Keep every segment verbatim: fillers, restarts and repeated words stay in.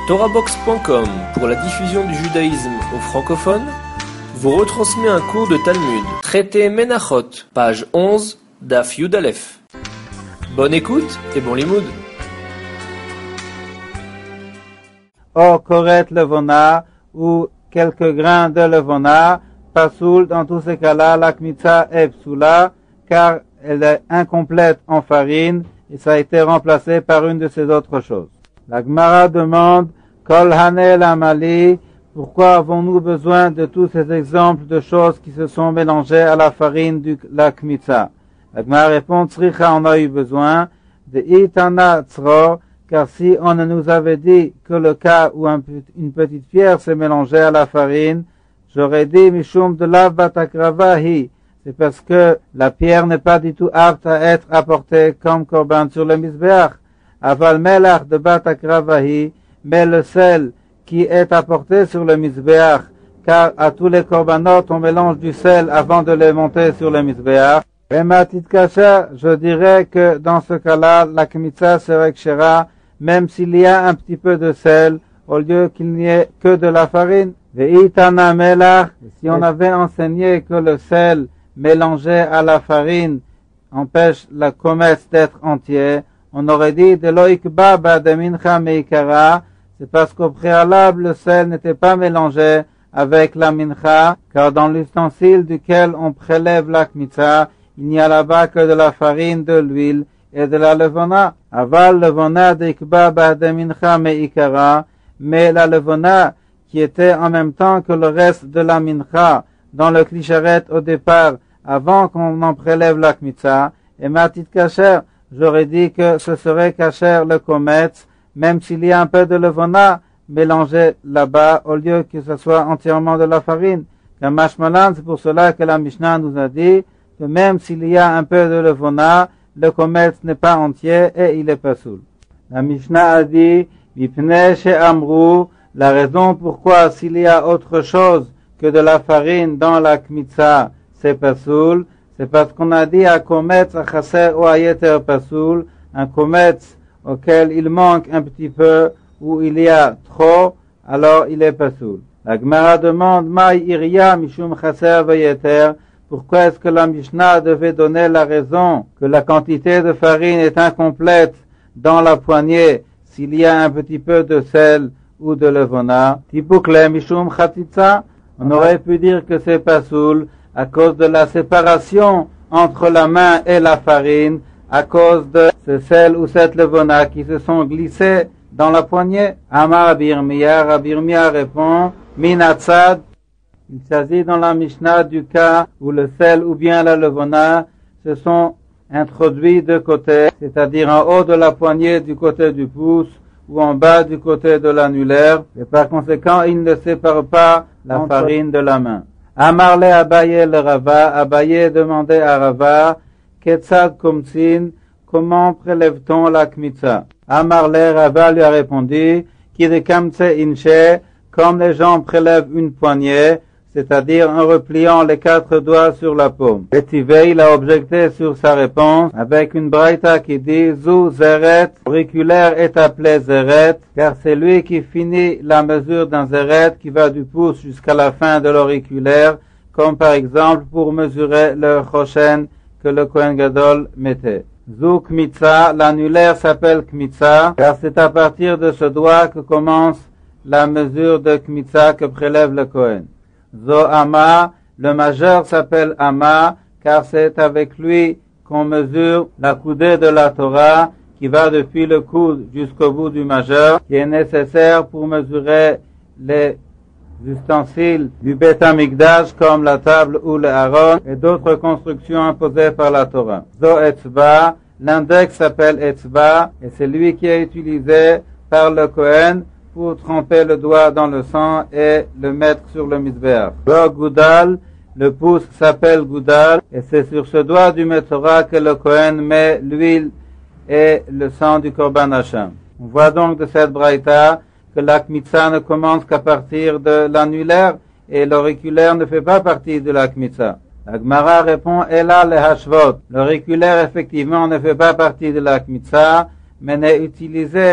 Torahbox point com, pour la diffusion du judaïsme aux francophones, vous retransmet un cours de Talmud, traité Menachot, page onze, Daf Yud Aleph. Bonne écoute et bon limoud. Or, koret levona, ou quelques grains de levona, pasoul, dans tous ces cas-là, la kmitza est psoula, car elle est incomplète en farine, et ça a été remplacé par une de ces autres choses. La Gemara demande, Kol hanel amali, pourquoi avons-nous besoin de tous ces exemples de choses qui se sont mélangées à la farine de la kmitza? La Gemara répond, Tzricha en a eu besoin, de itana tzro, car si on nous avait dit que le cas où un, une petite pierre s'est mélangée à la farine, j'aurais dit mishum de lav batakravahi, c'est parce que la pierre n'est pas du tout apte à être apportée comme korban sur le misbeach. Aval melach de batakravahi, mais le sel qui est apporté sur le misbeach, car à tous les korbanot on mélange du sel avant de les monter sur le misbeach. Et ma petite kasher, je dirais que dans ce cas-là, la kmitza serait kshera, même s'il y a un petit peu de sel, au lieu qu'il n'y ait que de la farine. Ve'itana melach, si on avait enseigné que le sel mélangé à la farine empêche la comète d'être entière, on aurait dit de loikba de mincha meikara, c'est parce qu'au préalable le sel n'était pas mélangé avec la mincha, car dans l'ustensile duquel on prélève la kmitza, il n'y a là-bas que de la farine, de l'huile et de la levona. Aval levona deikba de mincha meikara, mais la levona qui était en même temps que le reste de la mincha dans le klicharet au départ, avant qu'on en prélève la kmitza, et ma petite kasher, j'aurais dit que ce serait kasher le kometz, même s'il y a un peu de levona mélangé là-bas, au lieu que ce soit entièrement de la farine. Car mashmalan, c'est pour cela que la Mishnah nous a dit que même s'il y a un peu de levona, le kometz n'est pas entier et il est pas soul. La Mishnah a dit, Mipnei she'amru, la raison pourquoi s'il y a autre chose que de la farine dans la kmitza, c'est pasoul, c'est parce qu'on a dit à kometz, à chaser ou à yeter pasoul, un kometz auquel il manque un petit peu, ou il y a trop, alors il est pasoul. La Gemara demande, Maï iria mishum chaser veyeter, pourquoi est-ce que la Mishnah devait donner la raison que la quantité de farine est incomplète dans la poignée s'il y a un petit peu de sel ou de levona? Tipukle mishum chatitza, on aurait pu dire que c'est pasoul à cause de la séparation entre la main et la farine, à cause de ce sel ou cette levona qui se sont glissés dans la poignée. Amar Rabbi Yirmiyah, Rabbi Yirmiyah répond, Minatzad, il s'agit dans la Mishnah du cas où le sel ou bien la levona se sont introduits de côté, c'est-à-dire en haut de la poignée du côté du pouce ou en bas du côté de l'annulaire, et par conséquent, il ne sépare pas la entre farine de la main. Amarle Abaye le Rava, Abaye demandait à Rava, Ketzad Komtsin, comment prélève-t-on la kmitza? Amarle Rava lui a répondu, Kide Kamtse Inche, comme les gens prélèvent une poignée, c'est-à-dire en repliant les quatre doigts sur la paume. Etivei, il a objecté sur sa réponse avec une braïta qui dit Zou Zeret, l'auriculaire est appelé Zeret, car c'est lui qui finit la mesure d'un Zeret qui va du pouce jusqu'à la fin de l'auriculaire, comme par exemple pour mesurer le Choshen que le Kohen Gadol mettait. Zou Kmitza, l'annulaire s'appelle Kmitza, car c'est à partir de ce doigt que commence la mesure de Kmitza que prélève le Kohen. Zo Ama, le majeur s'appelle Ama, car c'est avec lui qu'on mesure la coudée de la Torah, qui va depuis le coude jusqu'au bout du majeur, qui est nécessaire pour mesurer les ustensiles du Beth Amikdash, comme la table ou le Aaron, et d'autres constructions imposées par la Torah. Zo Etzba, l'index s'appelle Etzba, et c'est lui qui est utilisé par le Kohen pour tremper le doigt dans le sang et le mettre sur le misbeach. Le Goudal, le pouce s'appelle Goudal, et c'est sur ce doigt du Metzora que le Kohen met l'huile et le sang du Korban Hashem. On voit donc de cette braïta que la kmitza ne commence qu'à partir de l'annulaire, et l'auriculaire ne fait pas partie de la kmitza. La Gemara répond, Ela le hashvot. L'auriculaire effectivement ne fait pas partie de la kmitza, mais n'est utilisé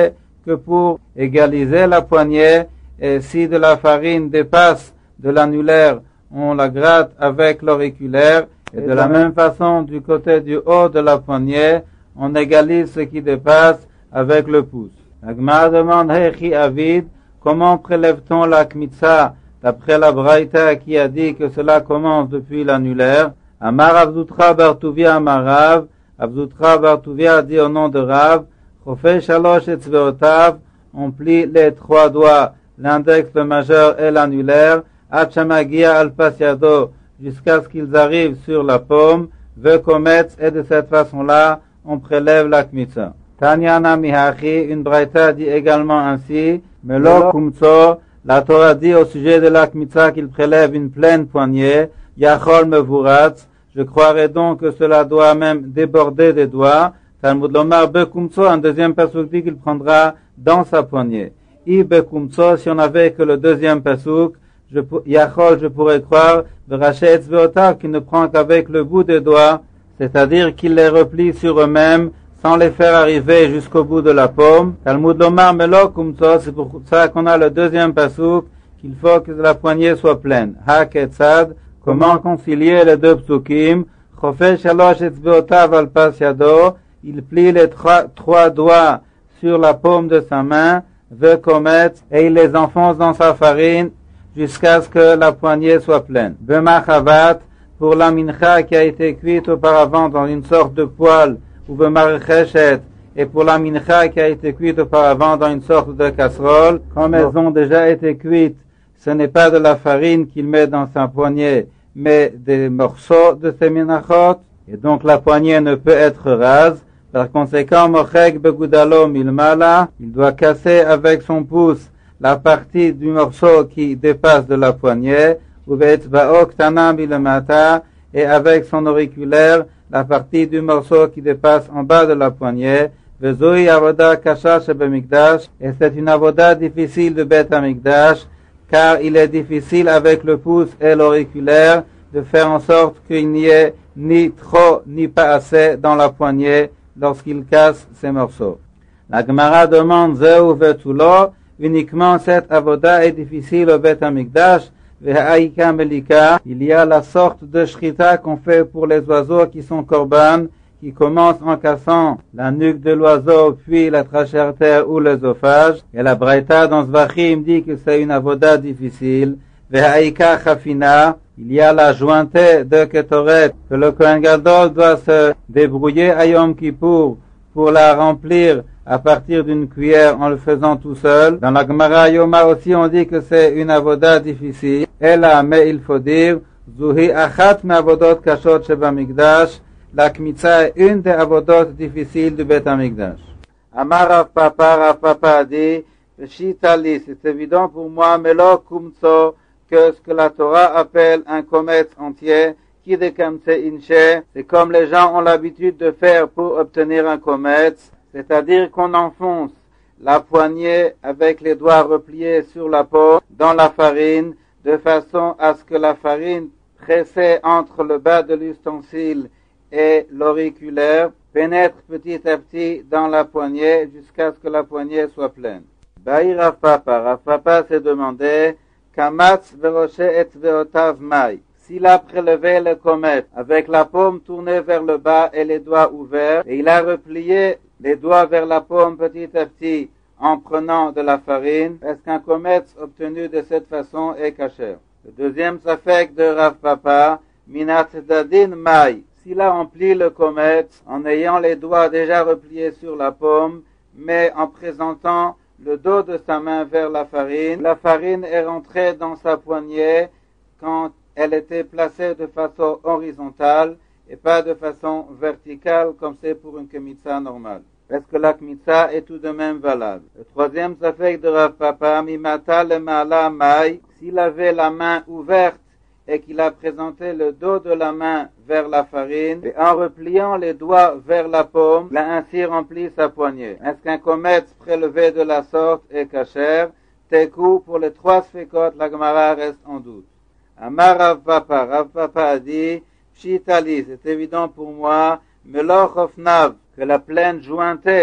que pour égaliser la poignée, et si de la farine dépasse de l'annulaire, on la gratte avec l'auriculaire, et de la même façon, du côté du haut de la poignée, on égalise ce qui dépasse avec le pouce. La Gemara demande, Hechi Avid, comment prélève-t-on la kmitza d'après la Braïta qui a dit que cela commence depuis l'annulaire? Amar Avzutra Bartuvia Amarav, Avzutra Bartuvia dit au nom de Rav, Chofei Shalosh Etzveotav, on plie les trois doigts, l'index, le majeur et l'annulaire, Achamagia Alpasiado, jusqu'à ce qu'ils arrivent sur la paume, Vekometz, et de cette façon-là, on prélève la kmitza. Tanyana Mihachi, une braïta dit également ainsi, Melo Kumtso, la Torah dit au sujet de la kmitza qu'il prélève une pleine poignée, Yachol Mevuratz, je croirais donc que cela doit même déborder des doigts. Talmud Lomar Bekumtso, un deuxième pasuk dit qu'il prendra dans sa poignée. I Bekumtso, si on avait que le deuxième pasuk, je, Yachol, je pourrais croire, Veraché Etzveotav, qu'il ne prend qu'avec le bout des doigts, c'est-à-dire qu'il les replie sur eux-mêmes, sans les faire arriver jusqu'au bout de la paume. Talmud Lomar Melo Kumtso, c'est pour ça qu'on a le deuxième pasuk, qu'il faut que la poignée soit pleine. Ha Ketzad, comment concilier les deux psukim? Chofei Shalosh Etzveotav al pas yado, il plie les trois, trois doigts sur la paume de sa main, Vekometz, et il les enfonce dans sa farine, jusqu'à ce que la poignée soit pleine. Bemachavat, pour la mincha qui a été cuite auparavant dans une sorte de poêle, ou bemarcheshet, et pour la mincha qui a été cuite auparavant dans une sorte de casserole, comme elles ont déjà été cuites, ce n'est pas de la farine qu'il met dans sa poignée, mais des morceaux de ces minachot, et donc la poignée ne peut être rase. Par conséquent, mochek begudalo milmala, il doit casser avec son pouce la partie du morceau qui dépasse de la poignée, ou ve'etzba'o ktana milemata, et avec son auriculaire, la partie du morceau qui dépasse en bas de la poignée, ve'zoi avoda kasha shebemikdash, et c'est une avoda difficile de Bet Amikdash, car il est difficile avec le pouce et l'auriculaire de faire en sorte qu'il n'y ait ni trop ni pas assez dans la poignée lorsqu'il casse ces morceaux. La Gemara demande Zeu vetulo, uniquement cette avoda est difficile au Bet Amikdash, ve'aika melika, il y a la sorte de shrita qu'on fait pour les oiseaux qui sont korban, qui commence en cassant la nuque de l'oiseau, puis la trachée artère ou l'œsophage. Et la Braïta dans Zvachim dit que c'est une avoda difficile. Ve'aika chafina, il y a la jointée de Ketoret, que le Kohen Gadol doit se débrouiller à Yom Kippour pour la remplir à partir d'une cuillère en le faisant tout seul. Dans la Gemara Yoma aussi on dit que c'est une avoda difficile. Et là, mais il faut dire, Zuhi achat me avodot kashot sheba mikdash, la kmitza est une des avodot difficiles du Bet Amikdash. Amar Rav Papa, Rav Papa a dit, Shitali, c'est évident pour moi, Melo Kumtso, que ce que la Torah appelle un kometz entier, qui de kamtse inche, c'est comme les gens ont l'habitude de faire pour obtenir un kometz, c'est-à-dire qu'on enfonce la poignée avec les doigts repliés sur la peau dans la farine, de façon à ce que la farine pressée entre le bas de l'ustensile et l'auriculaire pénètre petit à petit dans la poignée jusqu'à ce que la poignée soit pleine. Baï Rav Papa, Rav Papa s'est demandé, Kamatz veroshe et veotav mai, s'il a prélevé le comète avec la paume tournée vers le bas et les doigts ouverts, et il a replié les doigts vers la paume petit à petit en prenant de la farine, est-ce qu'un comète obtenu de cette façon est kasher? Le deuxième safek de Rav Papa, Minat Dadin mai, s'il a rempli le comète en ayant les doigts déjà repliés sur la paume, mais en présentant le dos de sa main vers la farine, la farine est rentrée dans sa poignée quand elle était placée de façon horizontale et pas de façon verticale comme c'est pour une kemitza normale. Est-ce que la kemitza est tout de même valable? Le troisième safek de Rav Papa, Mimata le Mala Mai, s'il avait la main ouverte et qu'il a présenté le dos de la main vers la farine, et en repliant les doigts vers la paume, il a ainsi rempli sa poignée. Est-ce qu'un comète prélevé de la sorte est kasher? Tekou, pour les trois sfekot, la Gemara reste en doute. Amar Rav Papa, Rav Papa a dit, Pshitali, c'est évident pour moi, Meloch Ofnav, que la plaine jointée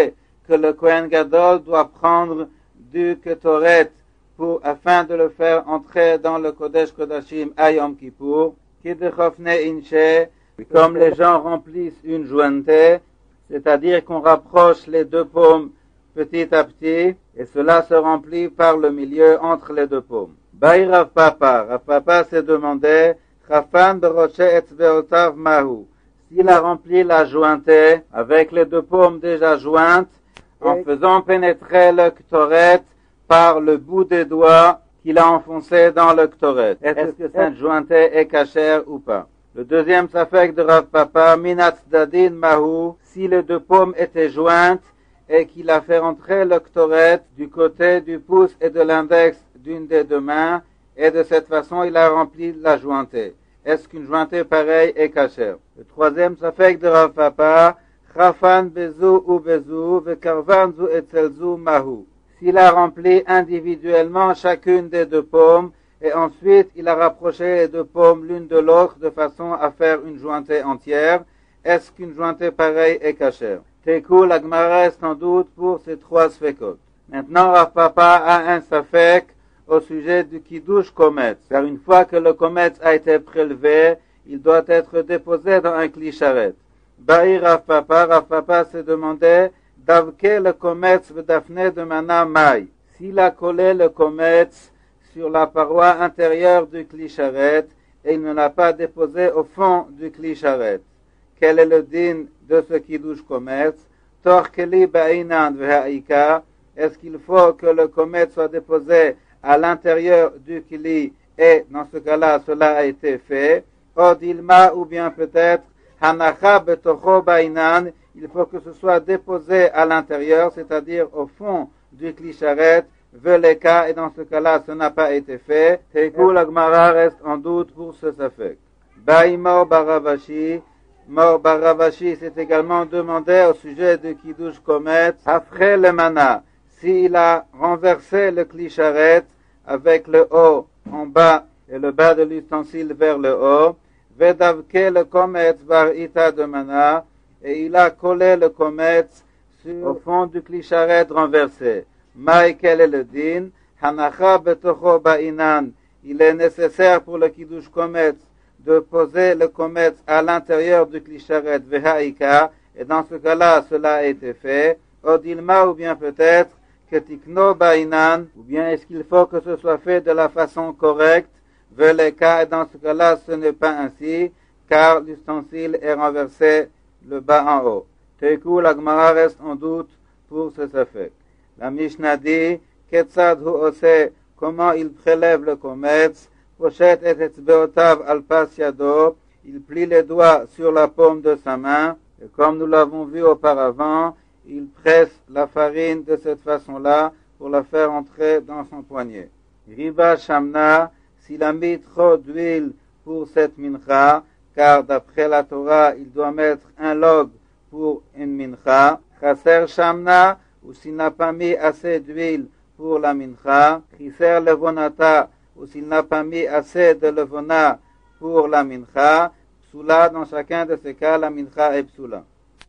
que le Kohen Gadol doit prendre du Ketoret pour, afin de le faire entrer dans le Kodesh Kodashim à Yom Kippour, Kidechofne Inche, comme les gens remplissent une jointé, c'est-à-dire qu'on rapproche les deux paumes petit à petit, et cela se remplit par le milieu entre les deux paumes. Baï Rav Papa, Rav Papa s'est demandé, Chafan Beroche Etzbeotav Mahu, s'il a rempli la jointée avec les deux paumes déjà jointes, en faisant pénétrer le Ktoret par le bout des doigts qu'il a enfoncé dans le Ktoret. Est-ce que cette jointée est cachère ou pas? Le deuxième safek de Rav Papa, Minat Dadin Mahu, si les deux paumes étaient jointes et qu'il a fait rentrer le Ktoret du côté du pouce et de l'index d'une des deux mains, et de cette façon il a rempli la jointée. Est-ce qu'une jointée pareille est cachère? Le troisième safek de Rav Papa, Chafan Bezu ou Bezu, Vekarvan Zu Etzelzu Mahu. S'il a rempli individuellement chacune des deux paumes, et ensuite il a rapproché les deux paumes l'une de l'autre de façon à faire une jointée entière, est-ce qu'une jointée pareille est cachère? Tekou, la Gemara est en doute pour ces trois sfekot. Maintenant, Rav Papa a un safek au sujet du Kiddush Kometz. Car une fois que le Kometz a été prélevé, il doit être déposé dans un Kli Sharet. Baï Rav Papa, Rav Papa s'est demandé, Davke le Kometz v'dafne de mana mai. S'il a collé le Kometz sur la paroi intérieure du Kli Sharet, et il ne l'a pas déposé au fond du Kli Sharet. Quel est le din de ce Kiddush Kometz? Torkeli ba'inan v'ha'ika. Est-ce qu'il faut que le Kometz soit déposé à l'intérieur du Kli, et dans ce cas-là, cela a été fait? Odilma, ou bien peut-être, Hanacha betocho ba'inan, il faut que ce soit déposé à l'intérieur, c'est-à-dire au fond du Kli Sharet, Veleka, et dans ce cas-là, ce n'a pas été fait. Tekou, la Gemara reste en doute pour ce safek. Baïmor Baravashi, Mor Baravashi s'est également demandé au sujet de Kiddush Kometz, après le mana, s'il a renversé le Kli Sharet avec le haut en bas et le bas de l'ustensile vers le haut, Vedavke le Kometz bar ita de mana, et il a collé le Kometz sur, au fond du Kli Sharet renversé. Maï, quel est le din? Hanacha betocho ba'inan. Il est nécessaire pour le Kiddush Kometz de poser le Kometz à l'intérieur du Kli Sharet v'ha'ika, et dans ce cas-là, cela a été fait. Odilma, ou bien peut-être, que tikno ba'inan, ou bien est-ce qu'il faut que ce soit fait de la façon correcte, veleka, et dans ce cas-là, ce n'est pas ainsi, car l'ustensile est renversé le bas en haut. Tekou, la Gemara reste en doute pour ce safek. La Mishnah dit, Ketzad hu ose, comment il prélève le Kometz, Pochet et etzbeotav al pas yado, il plie les doigts sur la paume de sa main, et comme nous l'avons vu auparavant, il presse la farine de cette façon-là pour la faire entrer dans son poignet. Riba Shamna, s'il a mis trop d'huile pour cette mincha, car d'après la Torah, il doit mettre un log pour une mincha. Chaser Shamna, ou s'il n'a pas mis assez d'huile pour la mincha. Chiser levonata, ou s'il n'a pas mis assez de levona pour la mincha. Psula, dans chacun de ces cas, la mincha est psula.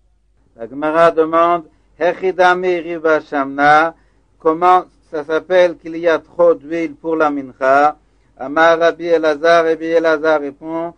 La Gemara demande, Hechidami riba shamna, comment ça s'appelle qu'il y a trop d'huile pour la mincha? Amar Rabbi Elazar, Rabbi Elazar répond,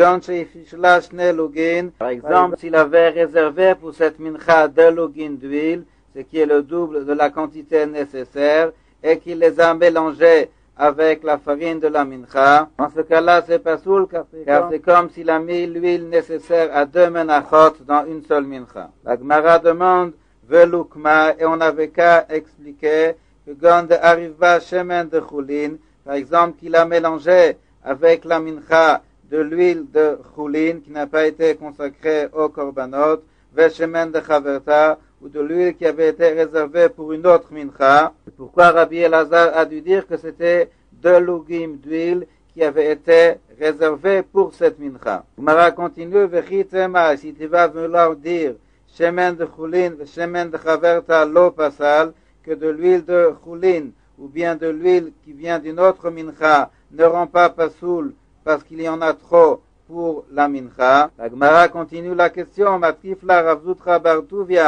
par exemple, s'il avait réservé pour cette mincha deux lugin d'huile, ce qui est le double de la quantité nécessaire, et qu'il les a mélangés avec la farine de la mincha, dans ce cas-là, c'est pas soul, car c'est comme s'il a mis l'huile nécessaire à deux menachot dans une seule mincha. La Gemara demande, velukma, et on avait qu'à expliquer que quand arriva shemen de choulin, par exemple, qu'il a mélangé avec la mincha de l'huile de choulin qui n'a pas été consacrée au korbanot, veshemen de chaverta, ou de l'huile qui avait été réservée pour une autre mincha. Pourquoi Rabbi Elazar a dû dire que c'était deux lugim d'huile qui avaient été réservés pour cette mincha? Gemara continue, vechitema, si tu vas vouloir dire shemen de choulin, shemen de chaverta, lo pasal, que de l'huile de choulin, ou bien de l'huile qui vient d'une autre mincha, ne rend pas pasoul parce qu'il y en a trop pour la mincha. La Gemara continue la question, Matifla Ravzutra Bartuvia,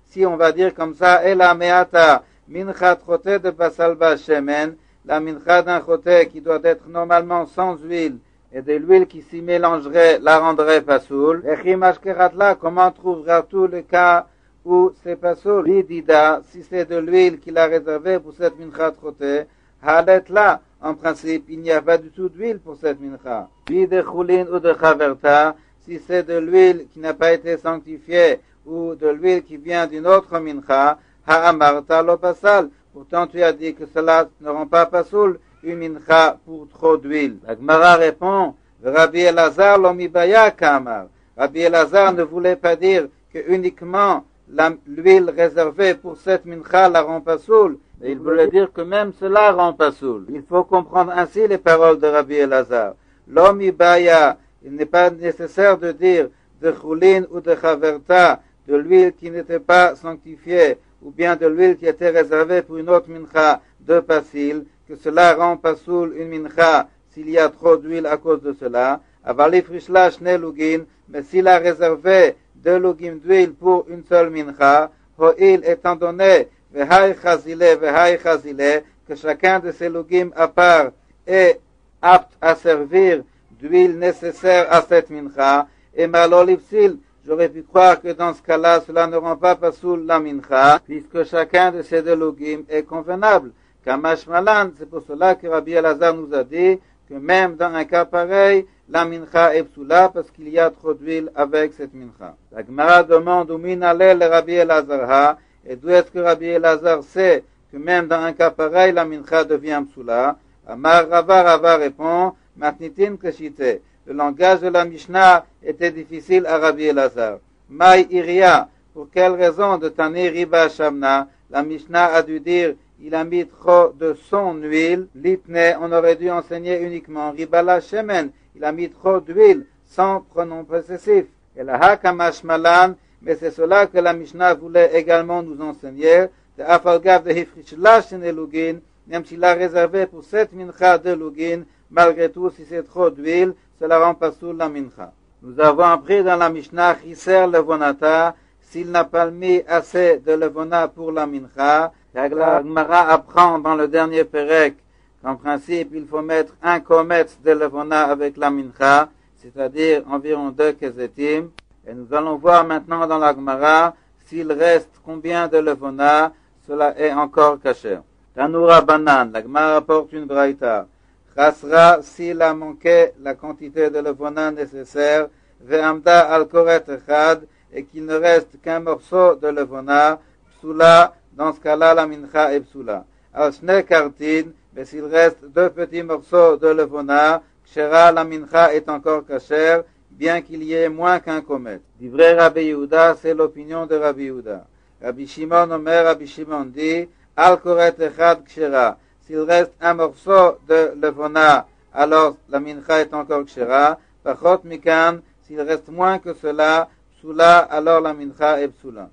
si on va dire comme ça, et la meata minchat choté de basalba shemen, la mincha d'un choté qui doit être normalement sans huile, et de l'huile qui s'y mélangerait la rendrait pasoul. Et chimashkeratla, comment trouvera-t-il le cas où c'est pasoul? L'idida, si c'est de l'huile qu'il a réservée pour cette mincha choté, halet là, en principe, il n'y a pas du tout d'huile pour cette mincha. L'huile de choulin ou de chaverta, si c'est de l'huile qui n'a pas été sanctifiée, ou de l'huile qui vient d'une autre mincha, ha'amarta lo pasal. Pourtant, tu as dit que cela ne rend pas pasoul une mincha pour trop d'huile. La Gemara répond, Rabbi Elazar lo mibaya kamar. Rabbi Elazar ne voulait pas dire que uniquement la, l'huile réservée pour cette mincha la rend pasoul. Mais il voulait dire que même cela rend pasoul. Il faut comprendre ainsi les paroles de Rabbi Elazar. Lo mibaya, il n'est pas nécessaire de dire de choulin ou de chaverta, de l'huile qui n'était pas sanctifiée, ou bien de l'huile qui était réservée pour une autre mincha de pasil, que cela rend pasoul une mincha s'il y a trop d'huile à cause de cela. Avali frishla shne lugin, mais s'il a réservé deux lugim d'huile pour une seule mincha, ho'il étant donné, vehai chazile, vehai chazile, que chacun de ces lugim à part est apte à servir d'huile nécessaire à cette mincha, et malolipsil, j'aurais pu croire que dans ce cas-là, cela ne rend pas pasoul la mincha, puisque chacun de ces deux logim est convenable. Kamash malan, c'est pour cela que Rabbi Elazar nous a dit que même dans un cas pareil, la mincha est psoula parce qu'il y a trop d'huile avec cette mincha. La Gemara demande où min alel Rabbi Elazar ha, et d'où est-ce que Rabbi Elazar sait que même dans un cas pareil, la mincha devient psoula. Amar Rava, Rava répond, matnitin kashite. Le langage de la Mishnah était difficile à Rabbi Elazar. Maï iria, pour quelle raison de Tani riba shamna, la Mishnah a dû dire, il a mis trop de son huile, l'ipne, on aurait dû enseigner uniquement riba la shemen, il a mis trop d'huile, sans pronom possessif. Et la hakamash malan, mais c'est cela que la Mishnah voulait également nous enseigner, de afalgav de hifrishla shene lugin, même s'il a réservé pour cette mincha de lugin, malgré tout, si c'est trop d'huile, cela rend pasoul la mincha. Nous avons appris dans la Mishnah chiser levonata, s'il n'a pas mis assez de levona pour la mincha. La Gemara apprend dans le dernier perek qu'en principe il faut mettre un kometz de levona avec la mincha, c'est-à-dire environ deux kezetim. Et nous allons voir maintenant dans la Gemara s'il reste combien de levona, cela est encore caché. Tanura banan, la Gemara rapporte une braïta. Chasra, s'il a manqué la quantité de levona nécessaire, ve'amda al koret echad, et qu'il ne reste qu'un morceau de levona, psoula, dans ce cas-là, la mincha est psoula. Al shne kartin, mais s'il reste deux petits morceaux de levona, kshera, la mincha est encore kashère, bien qu'il y ait moins qu'un komet. Divrei Rabbi Yehuda, c'est l'opinion de Rabbi Yehuda. Rabbi Shimon Omer, Rabbi Shimon dit, al koret echad kshera. S'il reste un morceau de levona, alors la mincha est encore kshera. Pachot mikan, s'il reste moins que cela, psoula, alors la mincha est psoula.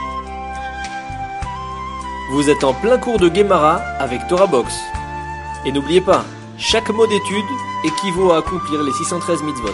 Vous êtes en plein cours de Gemara avec Torah Box. Et n'oubliez pas, chaque mot d'étude équivaut à accomplir les six cent treize mitzvot.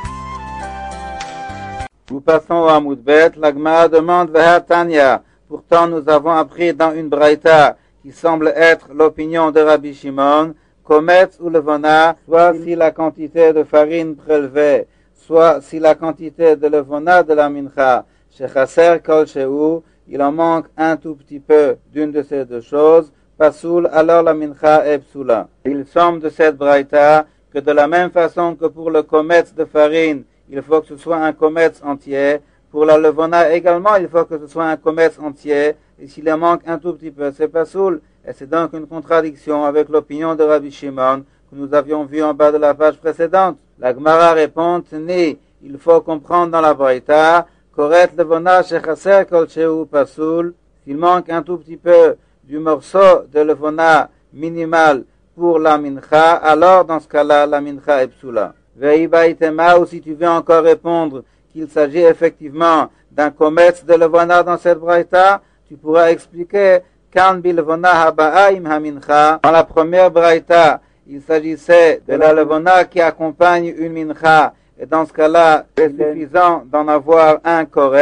Nous passons au Hamoud Bet. La Gemara demande Veha Tanya. Pourtant, nous avons appris dans une braïta qui semble être l'opinion de Rabbi Shimon, kometz ou levona, soit si la quantité de farine prélevée, soit si la quantité de levona de la mincha, chez chaser kol shehu, il en manque un tout petit peu d'une de ces deux choses, pasoul, alors la mincha est psoula. Il semble de cette braïta que de la même façon que pour le kometz de farine, il faut que ce soit un kometz entier, pour la levona également, il faut que ce soit un kometz entier, et s'il en manque un tout petit peu, c'est pasoul. Et c'est donc une contradiction avec l'opinion de Rabbi Shimon que nous avions vu en bas de la page précédente. La Gemara répond, ni, il faut comprendre dans la braïta, koret levona shechaser kol shehu pasoul, s'il manque un tout petit peu du morceau de levona minimal pour la mincha, alors dans ce cas-là, la mincha est psoula. Veibaitema, ou si tu veux encore répondre qu'il s'agit effectivement d'un kometz de levona dans cette braïta, tu pourras expliquer kan bilvona haba'im hamincha. Dans la première braïta, il s'agissait de la levona qui accompagne une mincha, et dans ce cas-là, c'est suffisant d'en avoir un koret.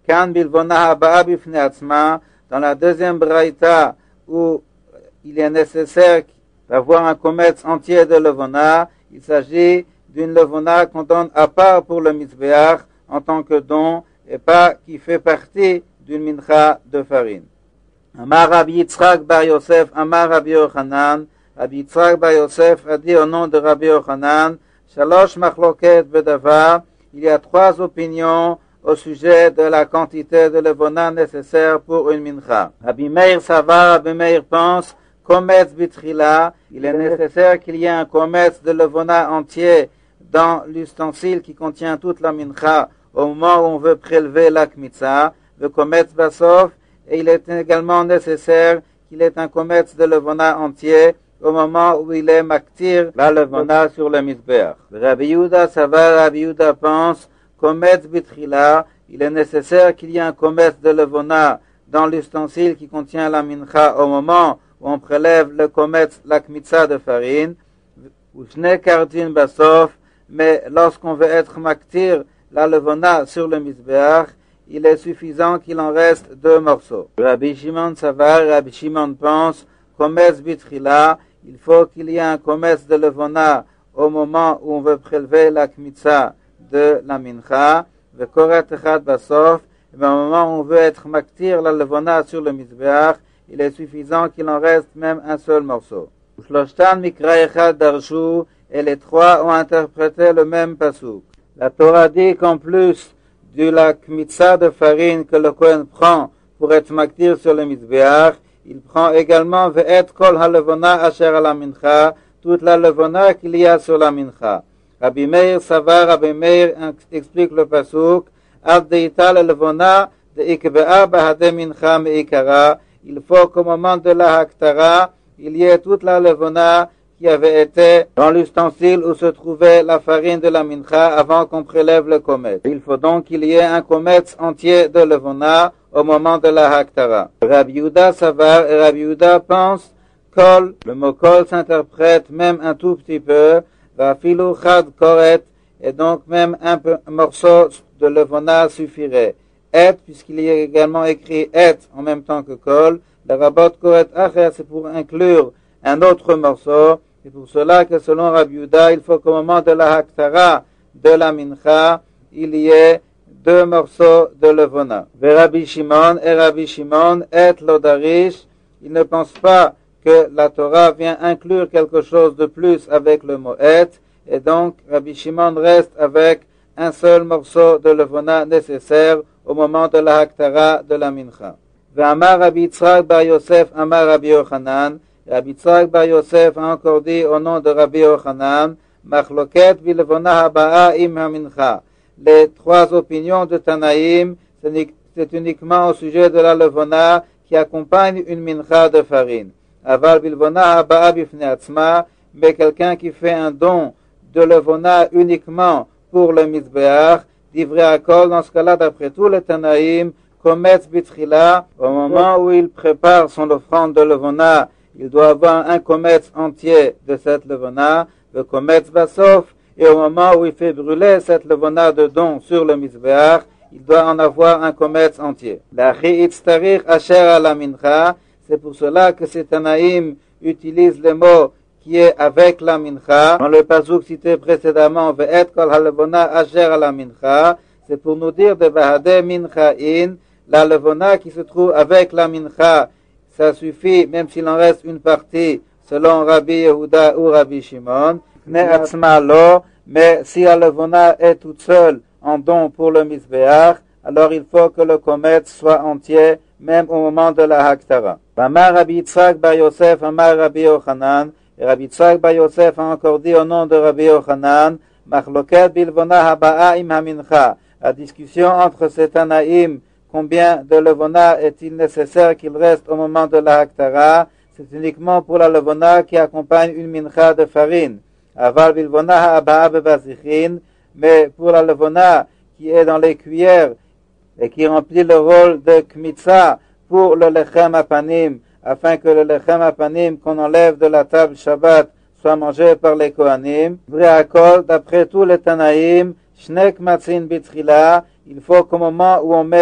Kan bilvona haba'a bifnei atzma, dans la deuxième braïta où il est nécessaire d'avoir un kometz entier de levona, il s'agit d'une levona qu'on donne à part pour le mizbeach en tant que don et pas qui fait partie d'une mincha de farine. Amar Rabbi Yitzchak bar Yosef, Amar Rabbi Yochanan, Rabbi Yitzchak bar Yosef a dit au nom de Rabbi Yochanan, Shalosh machloket bedavar, il y a trois opinions au sujet de la quantité de levona nécessaire pour une mincha. Rabbi Meir savar, Rabbi Meir pense, kometz bitrila, il est nécessaire qu'il y ait un kometz de levona entier dans l'ustensile qui contient toute la mincha au moment où on veut prélever la kmitza, le kometz basof, et il est également nécessaire qu'il ait un kometz de levona entier au moment où il est maktir la levona sur le mizbeach. Rabbi Yehuda savar, Rabbi Yehuda pense, kometz bitrila, il est nécessaire qu'il y ait un kometz de levona dans l'ustensile qui contient la mincha au moment où on prélève le kometz, la kmitza de farine, ou shne kartin basof, mais lorsqu'on veut être maktir la levona sur le mizbeach, il est suffisant qu'il en reste deux morceaux. Rabbi Shimon savar, Rabbi Shimon pense, kometz bitrila, il faut qu'il y ait un kometz de levona au moment où on veut prélever la kmitza de la mincha, ve koret echad basof, et au moment où on veut être maktir la levona sur le mizbeach, il est suffisant qu'il en reste même un seul morceau. Shloshtan mikra echad darshu, et les trois ont interprété le même pasuk. La Torah dit qu'en plus de la kmitza de farine que le Kohen prend pour être maktir sur le mizbeach, il prend également ve'et kol halevona asher ala mincha, toute la levona qu'il y a sur la mincha. Rabbi Meir savar, Rabbi Meir explique le pasuk, ad deita la levona de ikbe'a bahade mincha meikara, il faut qu'au moment de la haktara, il y ait toute la levona qui avait été dans l'ustensile où se trouvait la farine de la mincha avant qu'on prélève le kometz. Il faut donc qu'il y ait un kometz entier de levona au moment de la haktara. Rabbi Yehuda savar et Rabbi Yehuda pense kol, le mot kol s'interprète même un tout petit peu, va filu chad koret, et donc même un, peu, un morceau de levona suffirait. Et, puisqu'il y a également écrit et en même temps que kol, le rabot koret acher, c'est pour inclure un autre morceau. C'est pour cela que selon Rabbi Yehuda, il faut qu'au moment de la haktara de la mincha, il y ait deux morceaux de levona. Ve Rabbi Shimon et Rabbi Shimon et l'odarish, il ne pense pas que la Torah vient inclure quelque chose de plus avec le mot et, et donc Rabbi Shimon reste avec un seul morceau de levona nécessaire au moment de la haktara de la mincha. Ve Amar Rabbi Yitzchak bar Yosef, Amar Rabbi Yochanan, Rabbi Yitzchak bar Yosef a encore dit au nom de Rabbi Yochanan, machloket vilevona haba'a im hamincha. Les trois opinions de Tanaïm, c'est uniquement au sujet de la levona qui accompagne une mincha de farine. Aval bilvona haba'a bifnei atzma, mais quelqu'un qui fait un don de levona uniquement pour le mizbeach, divrei hakol, dans ce cas-là, d'après tous les Tanaïm, kometz bitrila, au moment où il prépare son offrande de levona, il doit avoir un kometz entier de cette levona, le kometz basof, et au moment où il fait brûler cette levona de don sur le mizbeach, il doit en avoir un kometz entier. L'achi itztarich asher ala mincha, c'est pour cela que ces Tanaïm utilisent le mot qui est avec la mincha. Dans le pasuk cité précédemment, ve'et kol halevona asher ala mincha, c'est pour nous dire de bahade minchain, la levona qui se trouve avec la mincha, ça suffit, même s'il en reste une partie, selon Rabbi Yehuda ou Rabbi Shimon. Mais si la levona est toute seule en don pour le mizbeach, alors il faut que le kometz soit entier, même au moment de la haktara. Amar Rabbi Yitzchak bar Yosef, Amar Rabbi Yochanan, et Rabbi Yitzchak bar Yosef a encore dit au nom de Rabbi Yochanan, machloket bilvona haba'a im hamincha. La discussion entre ces Tanaïm, combien de levona est-il nécessaire qu'il reste au moment de la haktara, c'est uniquement pour la levona qui accompagne une mincha de farine. Aval bilvona haba'a bebazichin, mais pour la levona qui est dans les cuillères et qui remplit le rôle de kmitza pour le lechem apanim, afin que le lechem apanim qu'on enlève de la table Shabbat soit mangé par les Kohanim. V're'akol, d'après tous les Tanaïm, shnek matzin bitrila, il faut qu'au moment où on met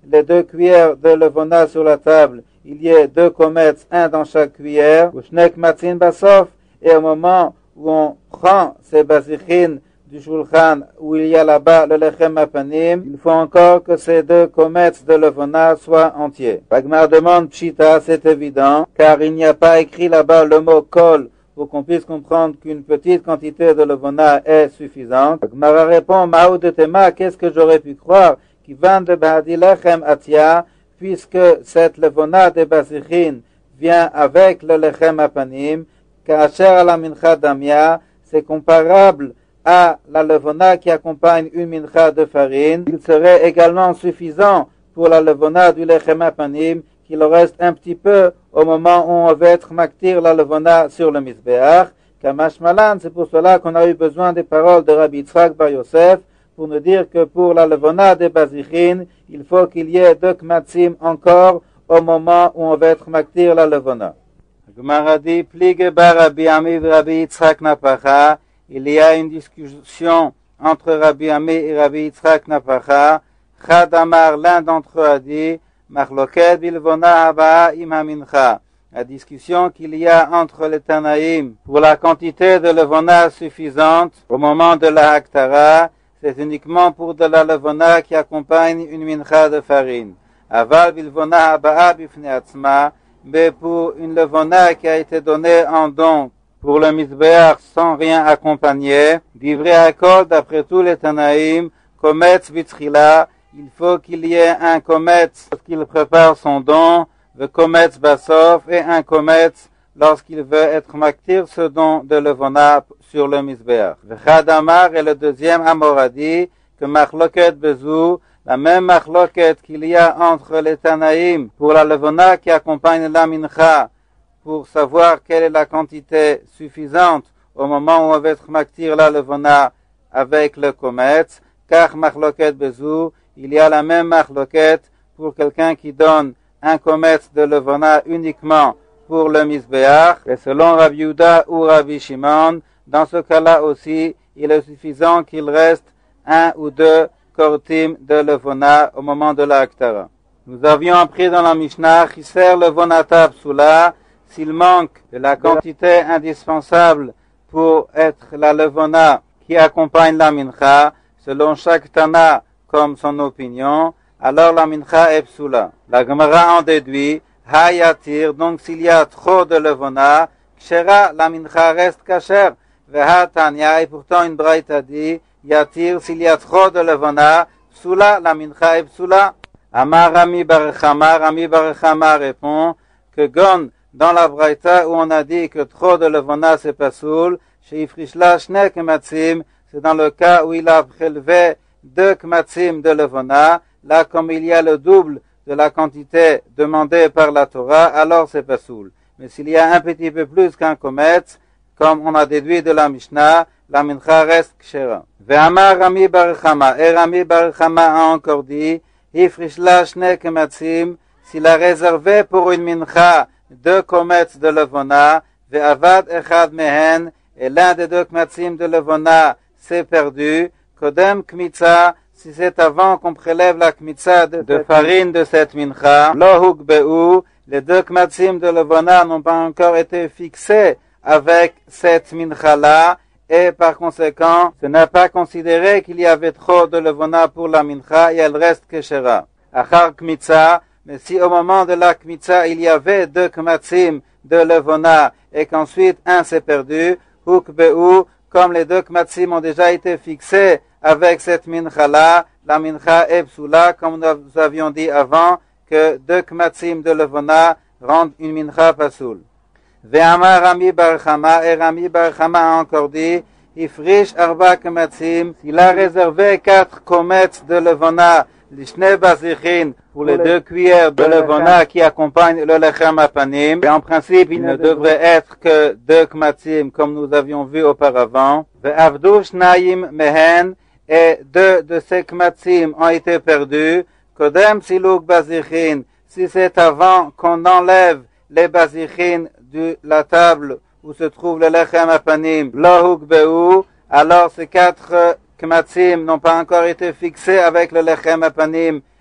les deux cuillères de levona sur la table, il y ait deux comètes, un dans chaque cuillère, ou shnek matzin basof, et au moment où on prend ces bazichin du shulchan, où il y a là-bas le lechem apanim, il faut encore que ces deux comètes de levona soient entiers. Bagmar demande pshita, c'est évident, car il n'y a pas écrit là-bas le mot kol, pour qu'on puisse comprendre qu'une petite quantité de levona est suffisante. Bagmar répond, Maou de Tema, qu'est-ce que j'aurais pu croire, qui vend de bahadi lechem atia, puisque cette levona de bazichin vient avec le lechem apanim, Ka'asher à la mincha damia, c'est comparable à la levona qui accompagne une mincha de farine. Il serait également suffisant pour la levona du lechem apanim qu'il en reste un petit peu au moment où on va être maktir la levona sur le misbeach. Kamash malan, c'est pour cela qu'on a eu besoin des paroles de Rabbi Yitzhak bar Yosef pour nous dire que pour la levona des bazichin, il faut qu'il y ait deux kmatzim encore au moment où on va être maktir la levona. Gemara dit, plige bar Rabbi Ami et Rabbi Yitzhak Napacha, il y a une discussion entre Rabbi Ami et Rabbi Yitzhak Napacha. Chad Amar, l'un d'entre eux a dit, Machloket bilvona haba im hamincha. La discussion qu'il y a entre les Tanaïm pour la quantité de levona suffisante au moment de la haktara, c'est uniquement pour de la levona qui accompagne une mincha de farine. Aval bilvona haba bifne atzma, mais pour une levona qui a été donnée en don pour le misbeach sans rien accompagner, d'ivrei hakol, d'après tous les Tanaïm, kometz bitzchila, il faut qu'il y ait un kometz lorsqu'il prépare son don, le kometz basof, et un kometz lorsqu'il veut être maktir ce don de levona sur le misbeach. V'chad amar, et le deuxième amor a dit que machloket bezou, la même machloket qu'il y a entre les Tanaïm pour la levona qui accompagne la mincha, pour savoir quelle est la quantité suffisante au moment où on va être maktir la levona avec le kometz, car machloket bezou, il y a la même machloket pour quelqu'un qui donne un kometz de levona uniquement pour le misbeach, et selon Rabbi Yehuda ou Rabbi Shimon, dans ce cas-là aussi, il est suffisant qu'il reste un ou deux kortim de levona au moment de la haktara. Nous avions appris dans la Mishnah, chiser levonata psula, s'il manque de la quantité indispensable pour être la levona qui accompagne la mincha, selon chaque tana comme son opinion, alors la mincha est psula. La Gemara en déduit, ha yatir, donc s'il y a trop de levona, kshera, la mincha reste kasher, veha tanya, et pourtant une braïta dit, yatir, s'il y a trop de levona, psula, la mincha est psula. Amar Rami Barechama, Rami Barechama répond que gon, dans la braïta où on a dit que trop de levona c'est pas soul, chez Ifrishla shne kematzim, c'est dans le cas où il a prélevé deux kematzim de levona, là comme il y a le double de la quantité demandée par la Torah, alors c'est pas soul. Mais s'il y a un petit peu plus qu'un kometz, comme on a déduit de la Mishnah, la mincha reste kshera. Ve'amar Rami Barechama, et Rami Barechama a encore dit, Ifrishla shne kematzim, s'il a réservé pour une mincha deux kometz de levona, ve'avad echad mehen, et l'un des deux kematzim de levona s'est perdu, kodem kmitza, si c'est avant qu'on prélève la kmitza de, de farine de cette mincha, lo hukbe'u, les deux kematzim de levona n'ont pas encore été fixés avec cette mincha-là, et par conséquent, ce n'est pas considéré qu'il y avait trop de levona pour la mincha, et elle reste keshera. Achar kmitza, mais si au moment de la kmitza, il y avait deux kematzim de levona, et qu'ensuite un s'est perdu, hukbe'u, comme les deux kematzim ont déjà été fixés avec cette mincha-là, la mincha est psula, comme nous avions dit avant, que deux kematzim de levona rendent une mincha pasoul. Ve'amar Rami Barechama, et Rami Barechama a encore dit, Ifrish arba kematzim, s'il a réservé quatre kometz de levona, l'ishne bazichin, pour les deux cuillères de levona qui accompagnent le lechem apanim, et en principe il ne devrait être que deux kematzim, comme nous avions vu auparavant. Ve'avdu shnayim mehen, et deux de ces kematzim ont été perdus, kodem siluk bazichin, si c'est avant qu'on enlève les bazichin de la table où se trouve le lechem apanim, lo hukbe'u, alors ces quatre kematzim n'ont pas encore été fixés avec le lechem apanim,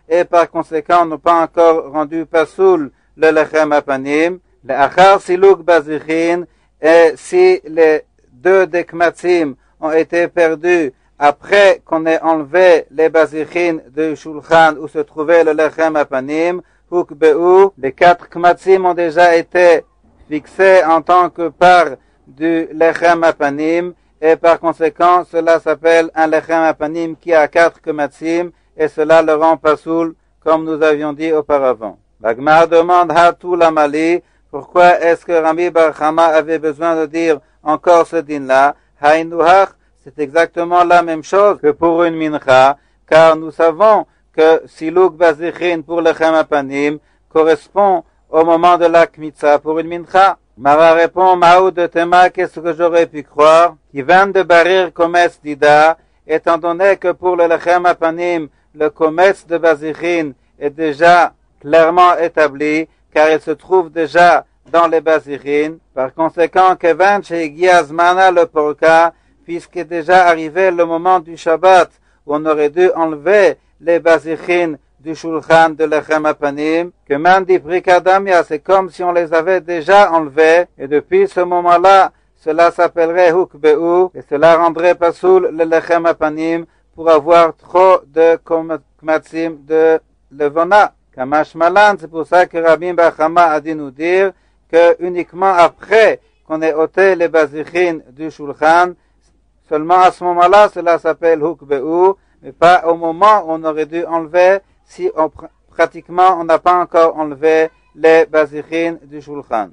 et par conséquent n'ont pas encore rendu pasoul le lechem apanim, le achar siluk bazichin, et si les deux des kmatzim ont été perdus après qu'on ait enlevé les bazichin de shulchan où se trouvait le lechem apanim, hukbeu, les quatre kmatzim ont déjà été fixés en tant que part du lechem apanim, et par conséquent cela s'appelle un lechem apanim qui a quatre kmatzim, et cela le rend pasoul comme nous avions dit auparavant. La Gemara demande Hatu Lamali, pourquoi est-ce que Rami Bar Chama avait besoin de dire encore ce din-là? Haïnouhach, c'est exactement la même chose que pour une mincha, car nous savons que Siluk Bazichin pour le Lechem Apanim correspond au moment de la Kmitza pour une mincha. Mara répond, Maou de Tema, qu'est-ce que j'aurais pu croire? Qui vient de Barir Kometz Dida, étant donné que pour le Lechem Apanim, le Kometz de Bazichin est déjà clairement établi, car il se trouve déjà dans les Bazichin. Par conséquent, Kevan Shegiazmana le Porka, puisqu'est déjà arrivé le moment du Shabbat, où on aurait dû enlever les Bazichin du Shulchan de Lechem Apanim, que Mandi Prikadamia, c'est comme si on les avait déjà enlevés, et depuis ce moment-là, cela s'appellerait Hukbeu, et cela rendrait pasoul le Lechem Apanim pour avoir trop de kmatzim de levona. Kamash Malan, c'est pour ça que Rabbi Bar Chama a dit nous dire que uniquement après qu'on ait ôté les bazichin du Shulchan, seulement à ce moment-là, cela s'appelle Hukbeu, mais pas au moment où on aurait dû enlever, si on, pratiquement on n'a pas encore enlevé les bazichin du Shulchan.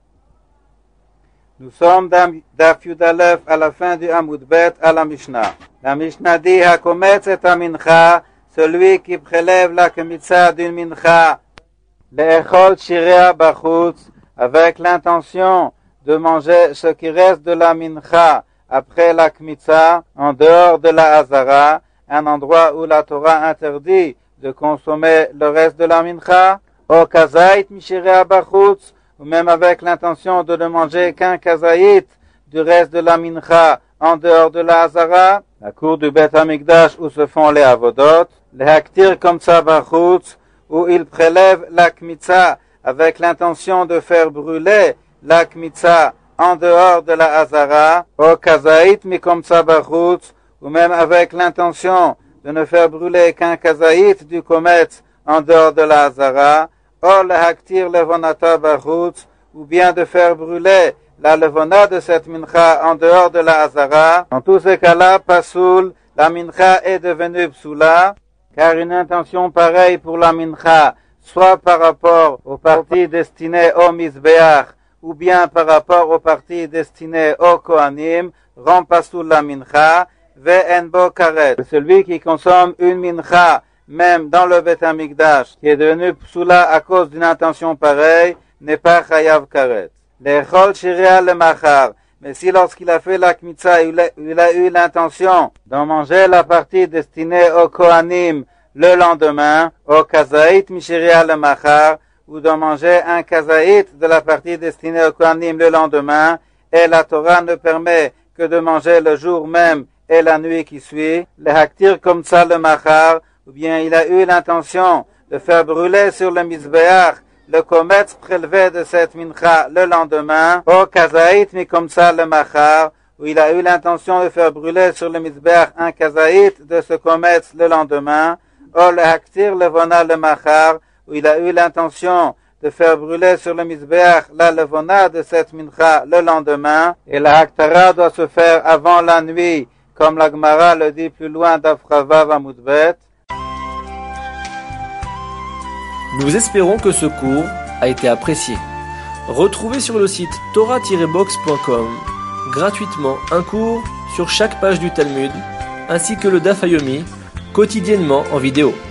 Nous sommes d'Af Yud Aleph à la fin du Amud Bet à la Mishnah. La Mishnah dit Hakometz et Amincha, celui qui prélève la kemitza d'une mincha, l'echol shirea bachutz, avec l'intention de manger ce qui reste de la mincha après la kemitza, en dehors de la hazara, un endroit où la Torah interdit de consommer le reste de la mincha, au kazait mishirea bachutz, ou même avec l'intention de ne manger qu'un kazaït du reste de la mincha en dehors de la hazara, la cour du Bet Hamikdash où se font les avodot, les haktir comme ça bachutz, où il prélève la kmitza avec l'intention de faire brûler la kmitza en dehors de la hazara, au kazaït mi comme ça bachutz, ou même avec l'intention de ne faire brûler qu'un kazaït du kometz en dehors de la hazara, ou le haktir levonata bachutz, ou bien de faire brûler la levona de cette mincha en dehors de la hazara. En tous ces cas-là, pasoul, la mincha est devenue psoula, car une intention pareille pour la mincha, soit par rapport aux parties destinées au mizbeach, ou bien par rapport aux parties destinées au kohanim, rend pasoul la mincha, ve'en bo karet. Celui qui consomme une mincha, même dans le Bet Hamikdash, qui est devenu psoula à cause d'une intention pareille, n'est pas chayav karet. L'echol shirea le machar, mais si lorsqu'il a fait la kmitza, il a, il a eu l'intention d'en manger la partie destinée au kohanim le lendemain, au kazaït mishirea le machar, ou d'en manger un kazaït de la partie destinée au kohanim le lendemain, et la Torah ne permet que de manger le jour même et la nuit qui suit, le haktir comme ça le machar, ou bien il a eu l'intention de faire brûler sur le mizbeach le kometz prélevé de cette mincha le lendemain, au kazaït mi comme ça le machar, où il a eu l'intention de faire brûler sur le mizbeach un kazaït de ce kometz le lendemain, au le haktir le vona le machar, où il a eu l'intention de faire brûler sur le mizbeach la levona de cette mincha le lendemain, et la haktara doit se faire avant la nuit, comme la Gemara le dit plus loin d'Afravav Amud Bet. Nous espérons que ce cours a été apprécié. Retrouvez sur le site torah tiret box point com gratuitement un cours sur chaque page du Talmud, ainsi que le Daf Yomi, quotidiennement en vidéo.